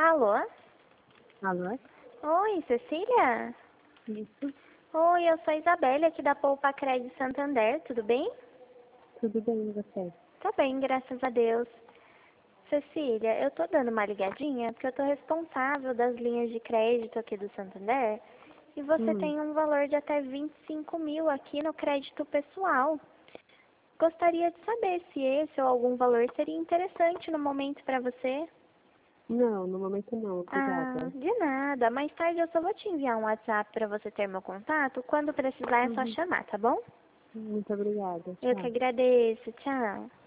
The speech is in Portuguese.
Alô? Alô? Oi, Cecília? Isso, Oi, eu sou a Isabelle aqui da Poupa Crédito Santander, tudo bem? tudo bem, e você? Tá bem, graças a Deus. Cecília, eu tô dando uma ligadinha porque eu tô responsável das linhas de crédito aqui do Santander e você Hum, tem um valor de até 25 mil aqui no crédito pessoal. Gostaria de saber se esse ou algum valor seria interessante no momento para você. não, no momento não, Ah, obrigada. de nada. Mais tarde eu só vou te enviar um WhatsApp para você ter meu contato. Quando precisar é só Uhum, chamar, tá bom? muito obrigada, Eu que tchau. agradeço. Tchau.